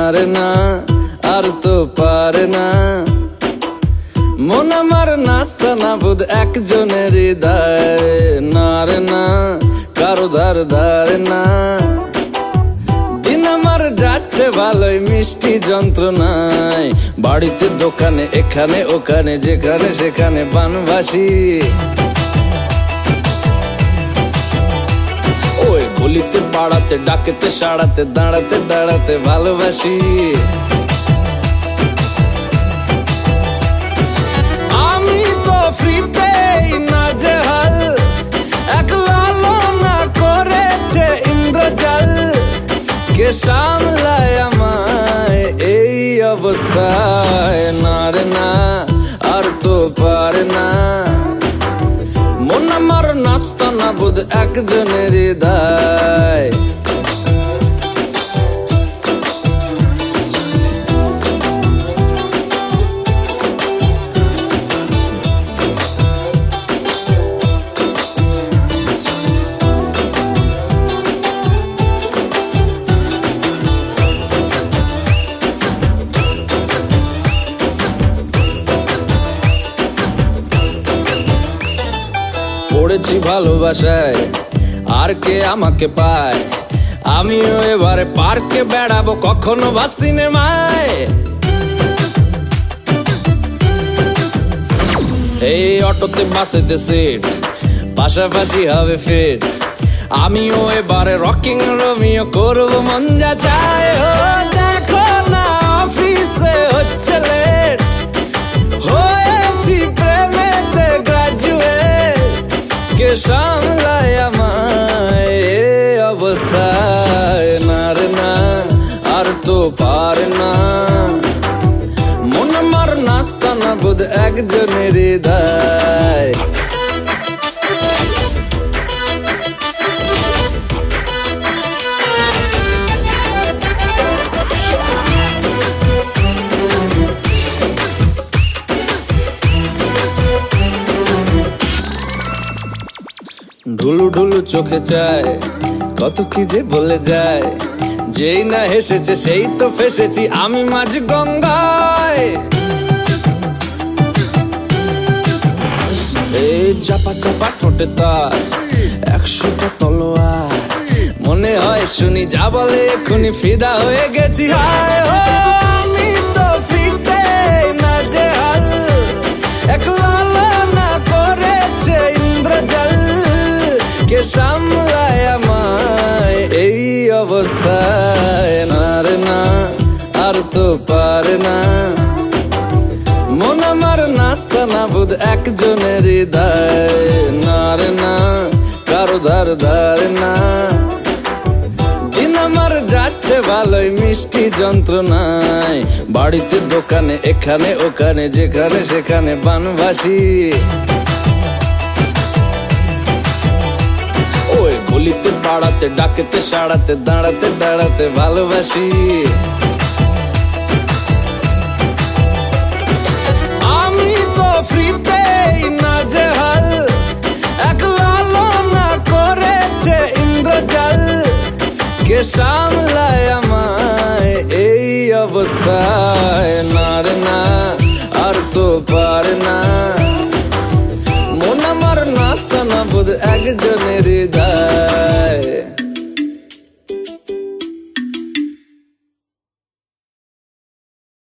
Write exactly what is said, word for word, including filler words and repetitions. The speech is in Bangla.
রে না আর তো পারে না মন আমার নাস্তা না বুধ একজনের হৃদয় না রে না কারো ধার ধারে না দিন আমার যাচ্ছে ভালোই মিষ্টি যন্ত্রণায় বাড়িতে দোকানে এখানে ওখানে যেখানে সেখানে বানবাসী ওই গলিতে পাড়াতে ডাকেতে সাড়াতে দাঁড়াতে দাঁড়াতে ভালোবাসি আমি তো ফ্রিতেই নাজেহাল এক লালনা করেছে ইন্দ্রজাল কে সামলায় আমায় এই অবস্থায় না রে না আর তো পারে না মন আমার নাস্তা না বুধ একজনের হৃদয় পড়েছি ভালোবাসায় আর কে আমাকে পায় আমিও এবারে পার্কে বেড়াবো কখনো বা সিনেমায় এই অটোতে বাসেতে সিট পাশাপাশি হবে ফিট আমিও এবারে রকিং রোমিও করবো মন যা চায় ও দেখো না অফিসে হচ্ছে লেট হয়েছি প্রেমেতে গ্রাজুয়েট কে সামলায় আমায় এই অবস্থায় না রে না আর তো পারে না মন আমার নাস্তা না বুধ একজনের হৃদয় ঢুলু ঢুলু চোখে চায় কত কি যে বলে যায় যেই না হেসেছে সেই তো ফেসেছি আমি মাঝ গঙ্গায় এই চাপা চাপা ঠোঁটে তার একশোটা তলোয়ার মনে হয় শুনি যা বলে এক্ষুনি ফিদা হয়ে গেছি হায় ও আমি তো ফিরতে না যে হাল এক লালনা করেছে ইন্দ্রজাল কে সামলায় আমায় এই অবস্থায় না রে না আর তো পারে না মন আমার নাস্তা না বুধ একজনের হৃদয় না রে না কারো ধার ধারে না দিন আমার যাচ্ছে ভালোই মিষ্টি যন্ত্রণায় বাড়িতে দোকানে এখানে ওখানে যেখানে সেখানে বানবাসী ওই গলিতে পাড়াতে ডাকেতে সাড়াতে দাঁড়াতে দাঁড়াতে ভালোবাসি আমি তো ফ্রিতেই নাজেহাল এক লালনা করেছে ইন্দ্রজাল কে সামলায় আমায় এই অবস্থায় না রে না আর তো পারে না মন আমার নাস্তা না বুধ একজনের হৃদয়।